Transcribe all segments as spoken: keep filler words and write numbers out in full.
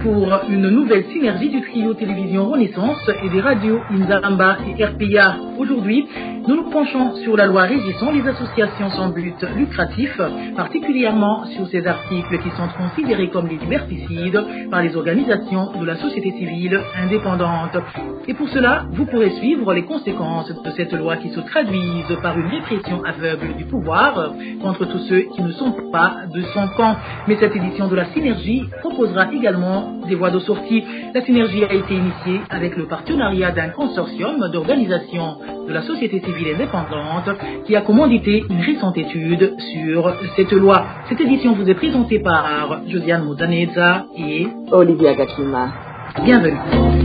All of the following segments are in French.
pour une nouvelle synergie du trio Télévision Renaissance et des radios Inzamba et R P A. Aujourd'hui, nous nous penchons sur la loi régissant les associations sans but lucratif, particulièrement sur ces articles qui sont considérés comme des liberticides par les organisations de la société civile indépendante. Et pour cela, vous pourrez suivre les conséquences de cette loi qui se traduisent par une répression aveugle du pouvoir contre tous ceux qui ne sont pas de son camp. Mais cette édition de la synergie proposera également des voies de sortie. La synergie a été initiée avec le partenariat d'un consortium d'organisations de la société civile indépendante qui a commandité une récente étude sur cette loi. Cette édition vous est présentée par Josiane Modaneza et Olivia Gakima. Bienvenue.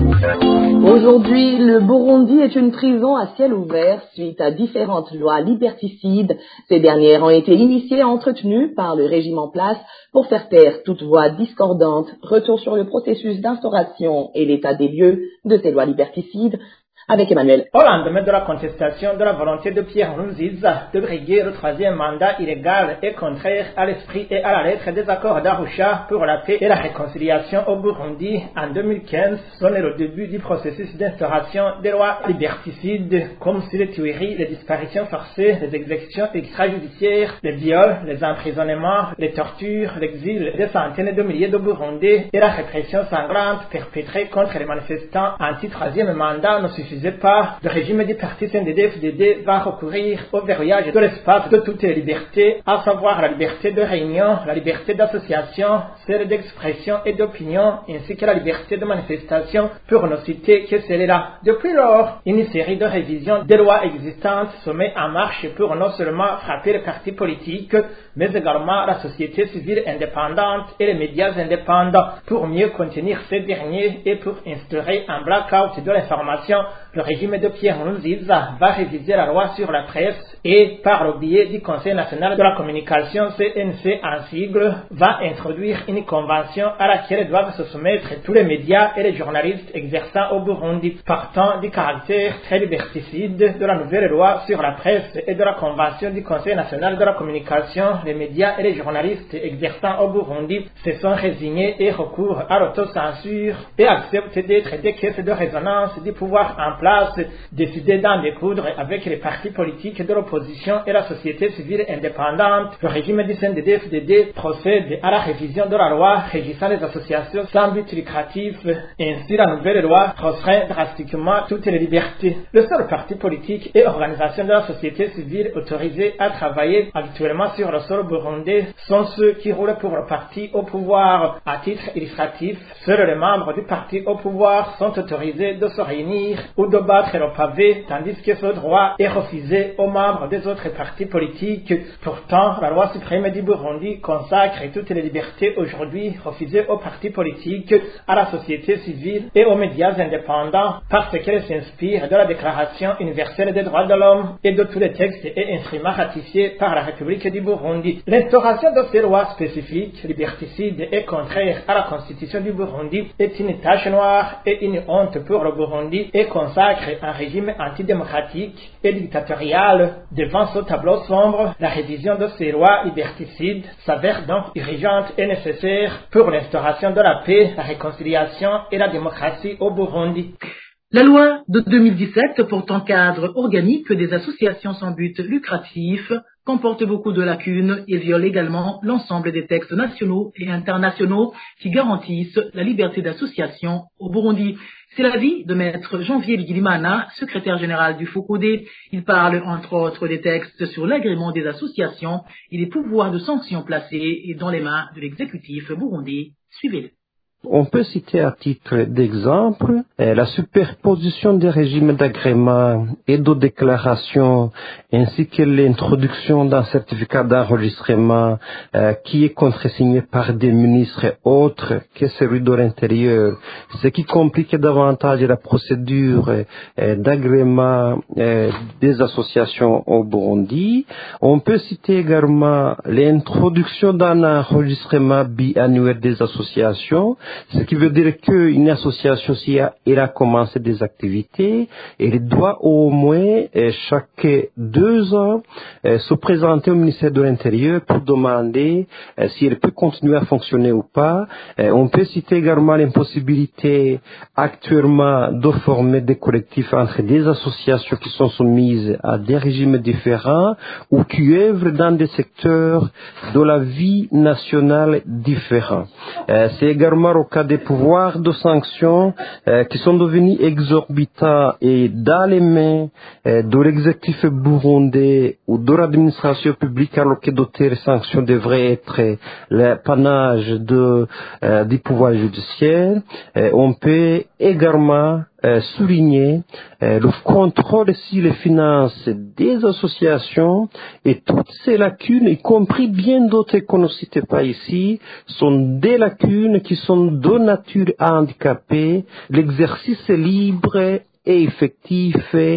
Aujourd'hui, le Burundi est une prison à ciel ouvert suite à différentes lois liberticides. Ces dernières ont été initiées et entretenues par le régime en place pour faire taire toute voix discordante. Retour sur le processus d'instauration et l'état des lieux de ces lois liberticides avec Emmanuel. Au lendemain de la contestation de la volonté de Pierre Nkurunziza de briguer le troisième mandat illégal et contraire à l'esprit et à la lettre des accords d'Arusha pour la paix et la réconciliation au Burundi, en deux mille quinze sonne le début du processus d'instauration des lois liberticides, comme si les tueries, les disparitions forcées, les exécutions extrajudiciaires, les viols, les emprisonnements, les tortures, l'exil des centaines de milliers de Burundais et la répression sanglante perpétrée contre les manifestants anti-troisième mandat ne suffisait pas. Le régime du parti C N D D F D D va recourir au verrouillage de l'espace de toutes les libertés, à savoir la liberté de réunion, la liberté d'association, celle d'expression et d'opinion, ainsi que la liberté de manifestation, pour ne citer que celle-là. Depuis lors, une série de révisions des lois existantes se met en marche pour non seulement frapper les partis politiques, mais également la société civile indépendante et les médias indépendants, pour mieux contenir ces derniers et pour instaurer un blackout de l'information. Le régime de Pierre Nkurunziza va réviser la loi sur la presse et, par le biais du Conseil national de la communication C N C en sigle, va introduire une convention à laquelle doivent se soumettre tous les médias et les journalistes exerçant au Burundi. Partant du caractère très liberticide de la nouvelle loi sur la presse et de la convention du Conseil national de la communication, les médias et les journalistes exerçant au Burundi se sont résignés et recourent à l'autocensure et acceptent d'être des caisses de résonance du pouvoir en place, décidé d'en découdre avec les partis politiques de l'opposition et la société civile indépendante. Le régime du C N D D F D D procède à la révision de la loi régissant les associations sans but lucratif. Ainsi, la nouvelle loi restreint drastiquement toutes les libertés. Le seul parti politique et organisation de la société civile autorisés à travailler actuellement sur le sol burundais sont ceux qui roulent pour le parti au pouvoir. À titre illustratif, seuls les membres du parti au pouvoir sont autorisés de se réunir ou de battre le pavé, tandis que ce droit est refusé aux membres des autres partis politiques. Pourtant, la loi suprême du Burundi consacre toutes les libertés aujourd'hui refusées aux partis politiques, à la société civile et aux médias indépendants, parce qu'elle s'inspire de la Déclaration universelle des droits de l'homme et de tous les textes et instruments ratifiés par la République du Burundi. L'instauration de ces lois spécifiques, liberticides et contraires à la Constitution du Burundi est une tache noire et une honte pour le Burundi et consacre un régime antidémocratique et dictatorial. Devant ce tableau sombre, la révision de ces lois liberticides s'avère donc urgente et nécessaire pour l'instauration de la paix, la réconciliation et la démocratie au Burundi. La loi de deux mille dix-sept portant cadre organique des associations sans but lucratif comporte beaucoup de lacunes et viole également l'ensemble des textes nationaux et internationaux qui garantissent la liberté d'association au Burundi. C'est l'avis de maître Janvier Bigirimana, secrétaire général du FOCODE. Il parle entre autres des textes sur l'agrément des associations et les pouvoirs de sanction placés dans les mains de l'exécutif burundais. Suivez-le. On peut citer à titre d'exemple eh, la superposition des régimes d'agrément et de déclaration ainsi que l'introduction d'un certificat d'enregistrement eh, qui est contresigné par des ministres autres que celui de l'intérieur, ce qui complique davantage la procédure eh, d'agrément eh, des associations au Burundi. On peut citer également l'introduction d'un enregistrement biannuel des associations Ce qui veut dire qu'une association, si elle a commencé des activités, elle doit au moins chaque deux ans se présenter au ministère de l'Intérieur pour demander si elle peut continuer à fonctionner ou pas. On peut citer également l'impossibilité actuellement de former des collectifs entre des associations qui sont soumises à des régimes différents ou qui œuvrent dans des secteurs de la vie nationale différents. C'est également au cas des pouvoirs de sanction qui sont devenus exorbitants et dans les mains de l'exécutif burundais ou de l'administration publique, alors que de telles sanctions devraient être l'apanage de, euh, du pouvoir judiciaire. Euh, on peut également euh, souligner euh, le contrôle sur les finances des associations et toutes ces lacunes, y compris bien d'autres qu'on ne cite pas ici, sont des lacunes qui sont de nature à handicaper l'exercice libre et effectif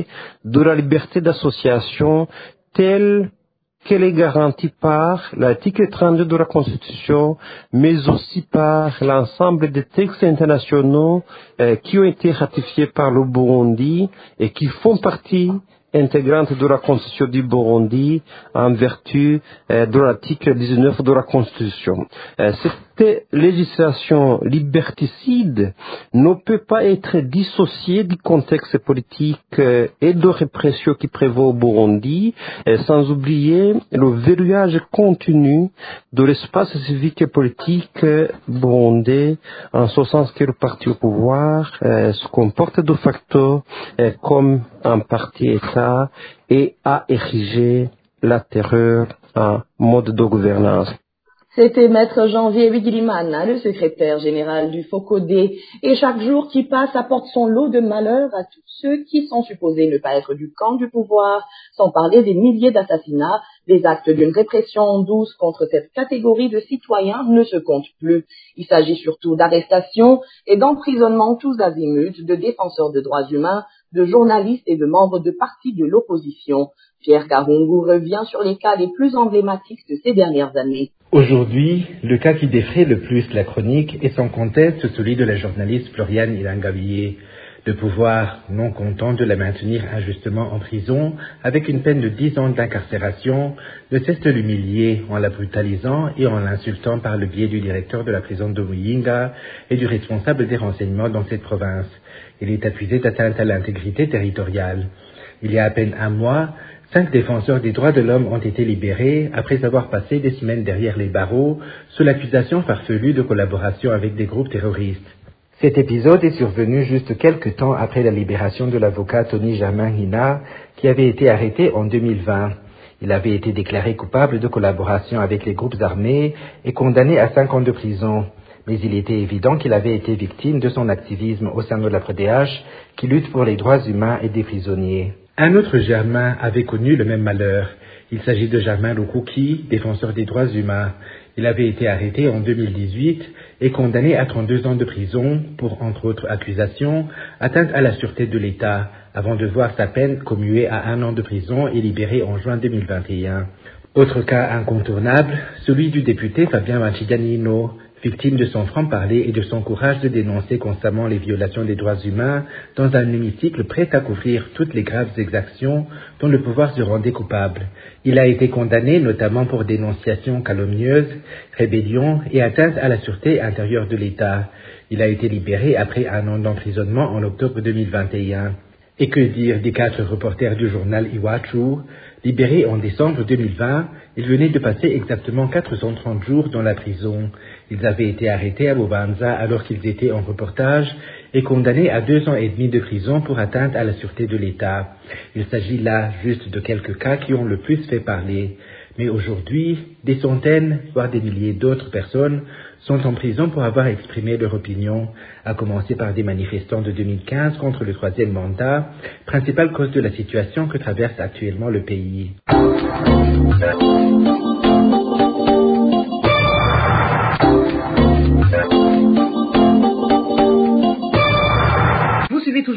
de la liberté d'association telle qu'elle est garantie par l'article trente-deux de la Constitution, mais aussi par l'ensemble des textes internationaux euh, qui ont été ratifiés par le Burundi et qui font partie intégrante de la Constitution du Burundi en vertu euh, de l'article dix-neuf de la Constitution. Euh, cette législation liberticide ne peut pas être dissociée du contexte politique euh, et de répression qui prévaut au Burundi, euh, sans oublier le verrouillage continu de l'espace civique et politique euh, burundais, en ce sens que le parti au pouvoir euh, se comporte de facto euh, comme un parti État et a érigé la terreur en mode de gouvernance. C'était Maître Janvier Wigilimana, le secrétaire général du FOCODE, et chaque jour qui passe apporte son lot de malheur à tous ceux qui sont supposés ne pas être du camp du pouvoir, sans parler des milliers d'assassinats. Les actes d'une répression douce contre cette catégorie de citoyens ne se comptent plus. Il s'agit surtout d'arrestations et d'emprisonnements tous azimuts de défenseurs de droits humains, de journalistes et de membres de partis de l'opposition. Pierre Karungu revient sur les cas les plus emblématiques de ces dernières années. Aujourd'hui, le cas qui défraie le plus la chronique est sans conteste celui de la journaliste Floriane Ilangabié. Le pouvoir, non content de la maintenir injustement en prison, avec une peine de dix ans d'incarcération, ne cesse de l'humilier en la brutalisant et en l'insultant par le biais du directeur de la prison de Muyinga et du responsable des renseignements dans cette province. Il est accusé d'atteinte à l'intégrité territoriale. Il y a à peine un mois, cinq défenseurs des droits de l'homme ont été libérés après avoir passé des semaines derrière les barreaux sous l'accusation farfelue de collaboration avec des groupes terroristes. Cet épisode est survenu juste quelques temps après la libération de l'avocat Tony Germain Hina, qui avait été arrêté en deux mille vingt. Il avait été déclaré coupable de collaboration avec les groupes armés et condamné à cinq ans de prison. Mais il était évident qu'il avait été victime de son activisme au sein de la P D H, qui lutte pour les droits humains et des prisonniers. Un autre Germain avait connu le même malheur. Il s'agit de Germain Lukuki, défenseur des droits humains. Il avait été arrêté en deux mille dix-huit et condamné à trente-deux ans de prison pour, entre autres accusations, atteinte à la sûreté de l'État, avant de voir sa peine commuée à un an de prison et libéré en juin deux mille vingt et un. Autre cas incontournable, celui du député Fabien Machiganino, victime de son franc-parler et de son courage de dénoncer constamment les violations des droits humains dans un hémicycle prêt à couvrir toutes les graves exactions dont le pouvoir se rendait coupable. Il a été condamné notamment pour dénonciation calomnieuse, rébellion et atteinte à la sûreté intérieure de l'État. Il a été libéré après un an d'emprisonnement en octobre deux mille vingt et un. Et que dire des quatre reporters du journal Iwachu? Libérés en décembre deux mille vingt, ils venaient de passer exactement quatre cent trente jours dans la prison. Ils avaient été arrêtés à Bubanza alors qu'ils étaient en reportage et condamnés à deux ans et demi de prison pour atteinte à la sûreté de l'État. Il s'agit là juste de quelques cas qui ont le plus fait parler. Mais aujourd'hui, des centaines, voire des milliers d'autres personnes sont en prison pour avoir exprimé leur opinion, à commencer par des manifestants de deux mille quinze contre le troisième mandat, principale cause de la situation que traverse actuellement le pays. Vous suivez toujours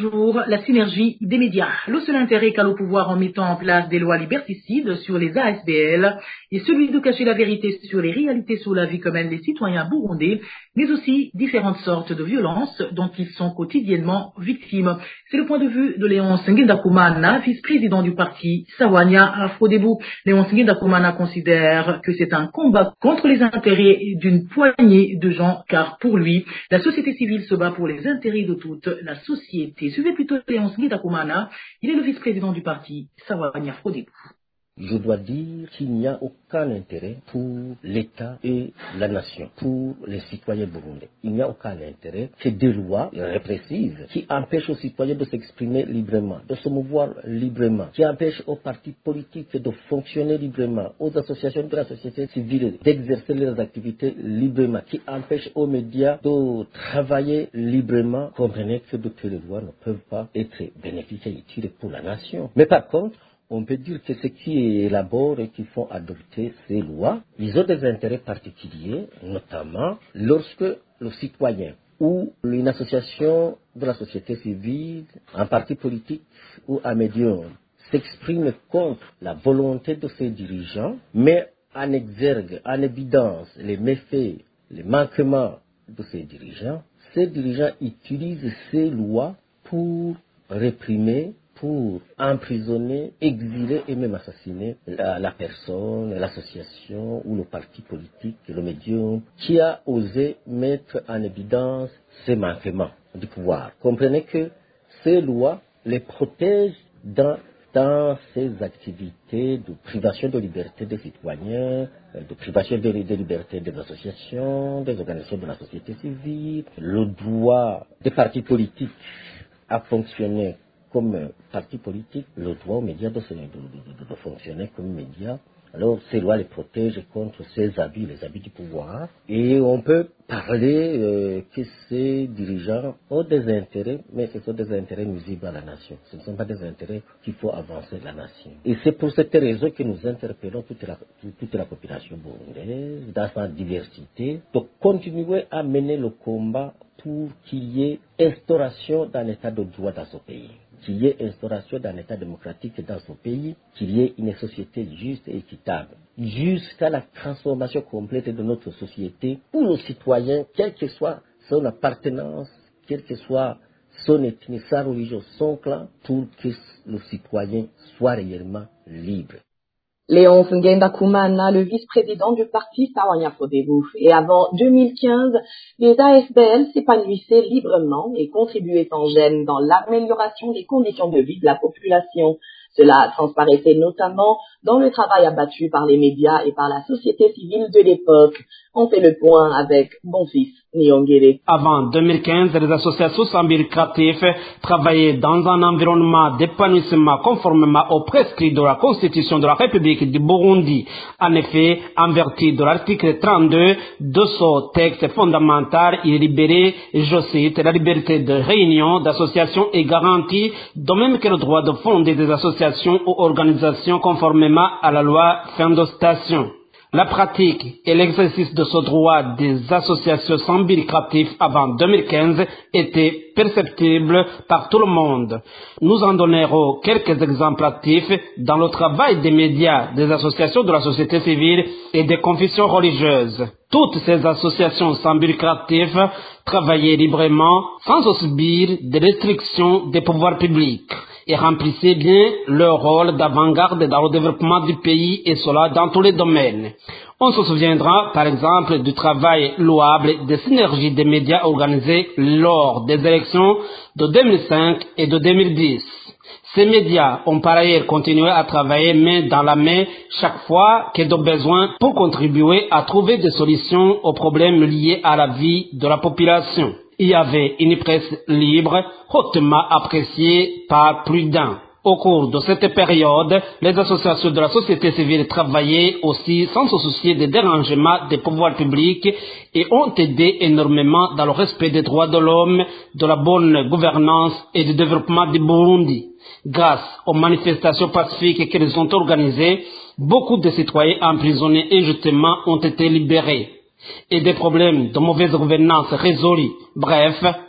la synergie des médias. Le seul intérêt qu'a le pouvoir en mettant en place des lois liberticides sur les A S B L est celui de cacher la vérité sur les réalités sur la vie que mènent les citoyens burundais, mais aussi différentes sortes de violences dont ils sont quotidiennement victimes. C'est le point de vue de Léonce Ngendakumana, vice-président du parti Sawanya Afrodebu. Léonce Ngendakumana considère que c'est un combat contre les intérêts d'une poignée de gens, car pour lui, la société civile se bat pour les intérêts de toute la société. Suivez plutôt Léonce Ngendakumana, il est le vice-président du parti Sawanya Afrodebu. Je dois dire qu'il n'y a aucun intérêt pour l'État et la nation, pour les citoyens burundais. Il n'y a aucun intérêt que des lois répressives qui empêchent aux citoyens de s'exprimer librement, de se mouvoir librement, qui empêchent aux partis politiques de fonctionner librement, aux associations de la société civile d'exercer leurs activités librement, qui empêchent aux médias de travailler librement. Comprenez que de telles lois ne peuvent pas être bénéfiques et utiles pour la nation. Mais par contre, on peut dire que ceux qui élaborent et qui font adopter ces lois, ils ont des intérêts particuliers, notamment lorsque le citoyen ou une association de la société civile, un parti politique ou un médium s'exprime contre la volonté de ses dirigeants, met en exergue, en évidence les méfaits, les manquements de ces dirigeants. Ces dirigeants utilisent ces lois pour réprimer, pour emprisonner, exiler et même assassiner la, la personne, l'association ou le parti politique, le médium qui a osé mettre en évidence ces manquements du pouvoir. Comprenez que ces lois les protègent dans, dans ces activités de privation de liberté des citoyens, de privation de, de liberté des associations, des organisations de la société civile, le droit des partis politiques à fonctionner comme parti politique, le droit aux médias de, de, de, de fonctionner comme médias. Alors, ces lois les protègent contre ces abus, les abus du pouvoir. Et on peut parler euh, que ces dirigeants ont des intérêts, mais ce sont des intérêts nuisibles à la nation. Ce ne sont pas des intérêts qu'il faut avancer de la nation. Et c'est pour cette raison que nous interpellons toute la, toute la population burundaise, dans sa diversité, de continuer à mener le combat pour qu'il y ait instauration d'un état de droit dans ce pays, qu'il y ait instauration d'un état démocratique dans ce pays, qu'il y ait une société juste et équitable, jusqu'à la transformation complète de notre société où le citoyen, quelle que soit son appartenance, quelle que soit son ethnie, sa religion, son clan, pour que le citoyen soit réellement libre. Léonce Ngendakumana, le vice-président du parti Sawanya Afrodebu. Et avant deux mille quinze, les A S B L s'épanouissaient librement et contribuaient sans gêne dans l'amélioration des conditions de vie de la population. Cela transparaissait notamment dans le travail abattu par les médias et par la société civile de l'époque. On fait le point avec Bonfils Nyongere. Avant deux mille quinze, les associations sans but lucratif travaillaient dans un environnement d'épanouissement conformément aux prescrits de la Constitution de la République du Burundi. En effet, en vertu de l'article trente-deux de ce texte fondamental, il est libéré, je cite, la liberté de réunion, d'association est garantie, de même que le droit de fonder des associations ou organisations conformément à la loi fin de station. La pratique et l'exercice de ce droit des associations sans but lucratif avant deux mille quinze étaient perceptibles par tout le monde. Nous en donnerons quelques exemples actifs dans le travail des médias, des associations de la société civile et des confessions religieuses. Toutes ces associations sans but lucratif travaillaient librement sans subir des restrictions des pouvoirs publics et remplissaient bien leur rôle d'avant-garde dans le développement du pays, et cela dans tous les domaines. On se souviendra par exemple du travail louable des synergies des médias organisés lors des élections de deux mille cinq et de deux mille dix. Ces médias ont par ailleurs continué à travailler main dans la main chaque fois qu'il y a besoin pour contribuer à trouver des solutions aux problèmes liés à la vie de la population. Il y avait une presse libre, hautement appréciée par plus d'un. Au cours de cette période, les associations de la société civile travaillaient aussi sans se soucier des dérangements des pouvoirs publics et ont aidé énormément dans le respect des droits de l'homme, de la bonne gouvernance et du développement du Burundi. Grâce aux manifestations pacifiques qu'elles ont organisées, beaucoup de citoyens emprisonnés injustement ont été libérés et des problèmes de mauvaise gouvernance résolus. Bref,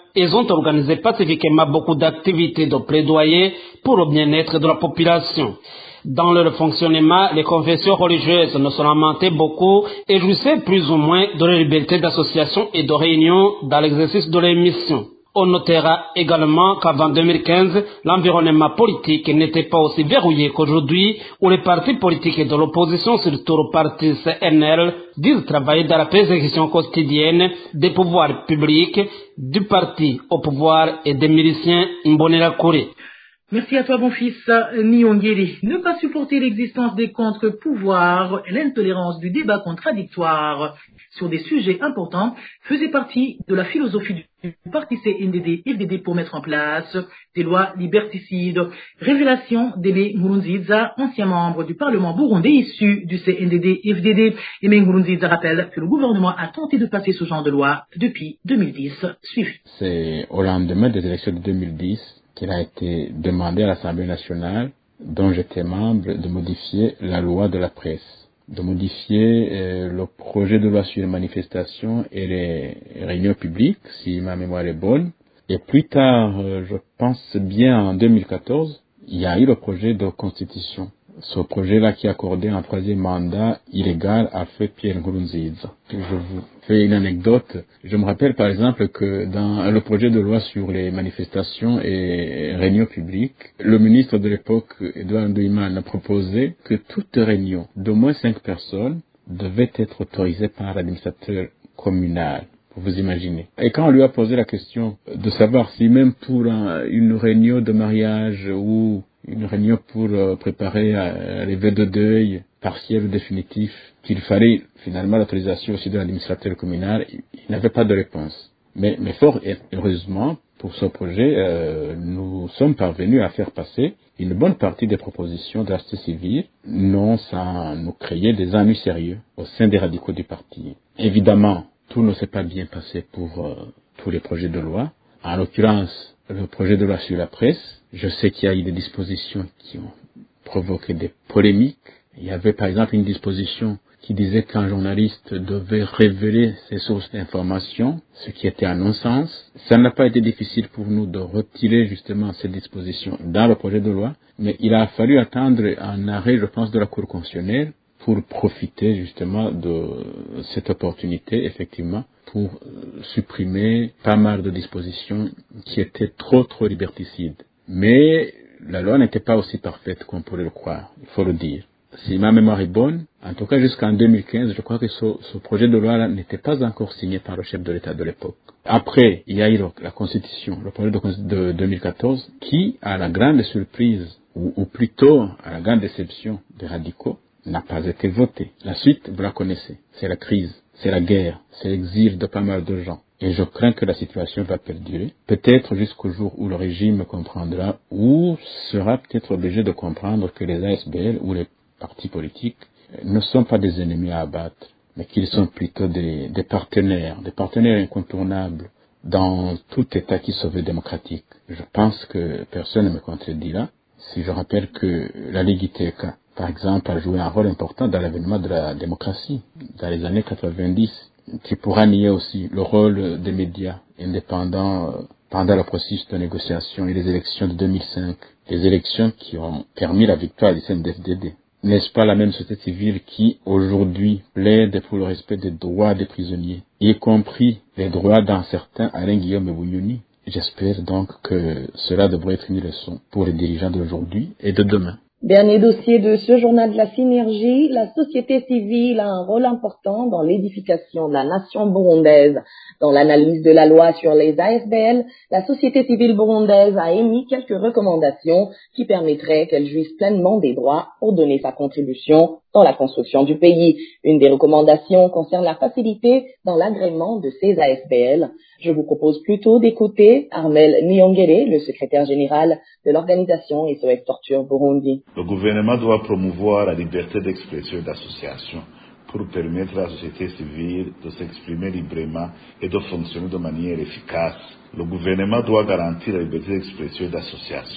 ils ont organisé pacifiquement beaucoup d'activités de plaidoyer pour le bien-être de la population. Dans leur fonctionnement, les confessions religieuses ne se lamentaient beaucoup et jouissaient plus ou moins de la liberté d'association et de réunion dans l'exercice de leurs missions. On notera également qu'avant deux mille quinze, l'environnement politique n'était pas aussi verrouillé qu'aujourd'hui, où les partis politiques de l'opposition, surtout le parti C N L, disent travailler dans la persécution quotidienne des pouvoirs publics, du parti au pouvoir et des miliciens Imbonerakure. Merci à toi, mon fils Niongeli. Ne pas supporter l'existence des contre-pouvoirs et l'intolérance du débat contradictoire sur des sujets importants faisait partie de la philosophie du parti C N D D F D D pour mettre en place des lois liberticides. Révélation d'Aimé Nkurunziza, ancien membre du Parlement burundais issu du C N D D F D D. Aimé Nkurunziza rappelle que le gouvernement a tenté de passer ce genre de loi depuis deux mille dix. Suivi. C'est au lendemain des élections de deux mille dix qu'il a été demandé à l'Assemblée nationale, dont j'étais membre, de modifier la loi de la presse, de modifier euh, le projet de loi sur les manifestations et les réunions publiques, si ma mémoire est bonne. Et plus tard, euh, je pense bien en deux mille quatorze, il y a eu le projet de constitution. Ce projet-là qui accordait un troisième mandat illégal à feu Pierre Nkurunziza. Je vous fais une anecdote. Je me rappelle par exemple que dans le projet de loi sur les manifestations et réunions publiques, le ministre de l'époque, Edouard Ndoimana, a proposé que toute réunion d'au moins cinq personnes devait être autorisée par l'administrateur communal. Vous imaginez. Et quand on lui a posé la question de savoir si même pour un, une réunion de mariage ou une réunion pour euh, préparer euh, les vœux de deuil partiel ou définitif, qu'il fallait finalement l'autorisation aussi de l'administrateur communal, il, il n'avait pas de réponse. Mais, mais fort heureusement, pour ce projet, euh, nous sommes parvenus à faire passer une bonne partie des propositions de la société civile, non sans nous créer des ennuis sérieux au sein des radicaux du parti. Évidemment, tout ne s'est pas bien passé pour euh, tous les projets de loi. En l'occurrence, le projet de loi sur la presse, je sais qu'il y a eu des dispositions qui ont provoqué des polémiques. Il y avait par exemple une disposition qui disait qu'un journaliste devait révéler ses sources d'information, ce qui était un non-sens. Ça n'a pas été difficile pour nous de retirer justement cette disposition dans le projet de loi, mais il a fallu attendre un arrêt, je pense, de la Cour constitutionnelle pour profiter justement de cette opportunité, effectivement, pour supprimer pas mal de dispositions qui étaient trop, trop liberticides. Mais la loi n'était pas aussi parfaite qu'on pourrait le croire, il faut le dire. Si ma mémoire est bonne, en tout cas jusqu'en deux mille quinze, je crois que ce, ce projet de loi-là n'était pas encore signé par le chef de l'État de l'époque. Après, il y a eu la Constitution, le projet de, de deux mille quatorze, qui, à la grande surprise, ou, ou plutôt à la grande déception des radicaux, n'a pas été voté. La suite, vous la connaissez, c'est la crise, c'est la guerre, c'est l'exil de pas mal de gens. Et je crains que la situation va perdurer, peut-être jusqu'au jour où le régime comprendra, ou sera peut-être obligé de comprendre que les A S B L ou les partis politiques ne sont pas des ennemis à abattre, mais qu'ils sont plutôt des, des partenaires, des partenaires incontournables dans tout État qui se veut démocratique. Je pense que personne ne me contredira si je rappelle que la Ligue I T K, par exemple, a joué un rôle important dans l'avènement de la démocratie dans les années quatre-vingt-dix. Tu pourras nier aussi le rôle des médias indépendants pendant le processus de négociation et les élections de deux mille cinq, les élections qui ont permis la victoire du C N D D F D D. N'est-ce pas la même société civile qui, aujourd'hui, plaide pour le respect des droits des prisonniers, y compris les droits d'un certain Alain Guillaume Bunyoni? J'espère donc que cela devrait être une leçon pour les dirigeants d'aujourd'hui et de demain. Dernier dossier de ce journal de la synergie, la société civile a un rôle important dans l'édification de la nation burundaise. Dans l'analyse de la loi sur les A S B L, la société civile burundaise a émis quelques recommandations qui permettraient qu'elle jouisse pleinement des droits pour donner sa contribution dans la construction du pays. Une des recommandations concerne la facilité dans l'agrément de ces A S B L. Je vous propose plutôt d'écouter Armel Niongere, le secrétaire général de l'organisation S O S Torture Burundi. Le gouvernement doit promouvoir la liberté d'expression et d'association pour permettre à la société civile de s'exprimer librement et de fonctionner de manière efficace. Le gouvernement doit garantir la liberté d'expression et d'association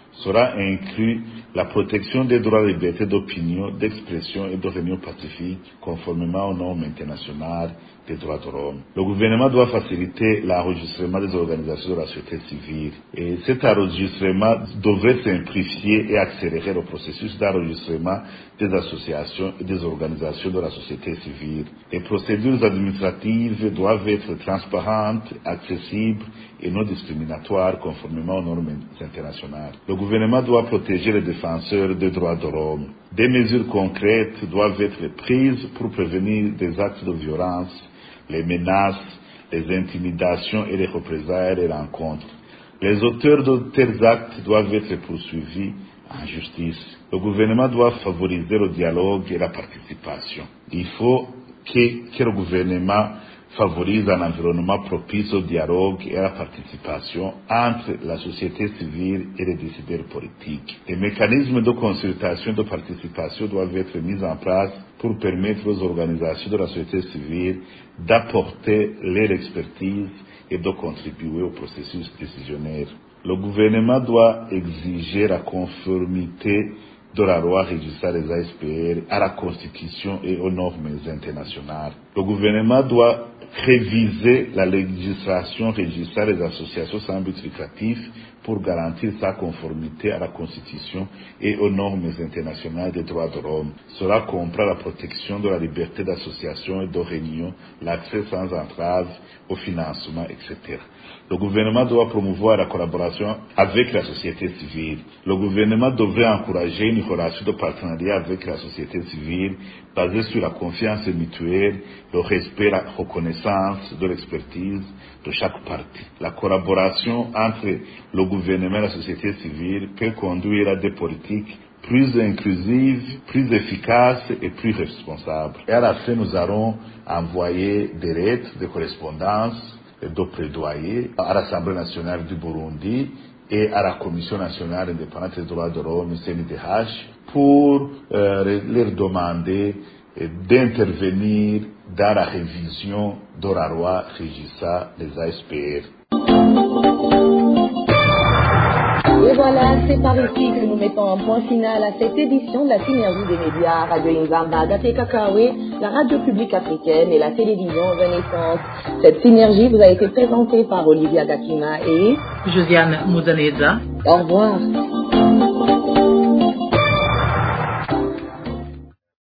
sera inclus la protection des droits et libertés d'opinion, d'expression et de réunion pacifique, conformément aux normes internationales des droits de l'homme. Le gouvernement doit faciliter l'enregistrement des organisations de la société civile. Et cet enregistrement devrait simplifier et accélérer le processus d'enregistrement des associations et des organisations de la société civile. Les procédures administratives doivent être transparentes, accessibles et non discriminatoires conformément aux normes internationales. Le gouvernement doit protéger les défenseurs des droits de l'homme. Des mesures concrètes doivent être prises pour prévenir des actes de violence, les menaces, les intimidations et les représailles et les rencontres. Les auteurs de tels actes doivent être poursuivis en justice. Le gouvernement doit favoriser le dialogue et la participation. Il faut que, que le gouvernement favorise un environnement propice au dialogue et à la participation entre la société civile et les décideurs politiques. Les mécanismes de consultation et de participation doivent être mis en place pour permettre aux organisations de la société civile d'apporter leur expertise et de contribuer au processus décisionnaire. Le gouvernement doit exiger la conformité de la loi régissant les A S P R à la Constitution et aux normes internationales. Le gouvernement doit réviser la législation régissant les associations sans but lucratif pour garantir sa conformité à la Constitution et aux normes internationales des droits de l'homme. Cela comprend la protection de la liberté d'association et de réunion, l'accès sans entrave au financement, et cetera. Le gouvernement doit promouvoir la collaboration avec la société civile. Le gouvernement devrait encourager une relation de partenariat avec la société civile basée sur la confiance mutuelle, le respect et la reconnaissance de l'expertise de chaque partie. La collaboration entre le gouvernement et la société civile peut conduire à des politiques plus inclusives, plus efficaces et plus responsables. Et à la fin, nous allons envoyer des lettres de correspondance de plaidoyer à l'Assemblée nationale du Burundi et à la Commission nationale indépendante des droits de l'homme, C N D H, pour euh, leur demander d'intervenir dans la révision de la loi régissant les A S P R. Et voilà, c'est par ici que nous mettons un point final à cette édition de la synergie des médias Radio Inzamba d'Atekakawe, la radio publique africaine et la télévision Renaissance. Cette synergie vous a été présentée par Olivia Gakima et Josiane Mouzaneza. Au revoir.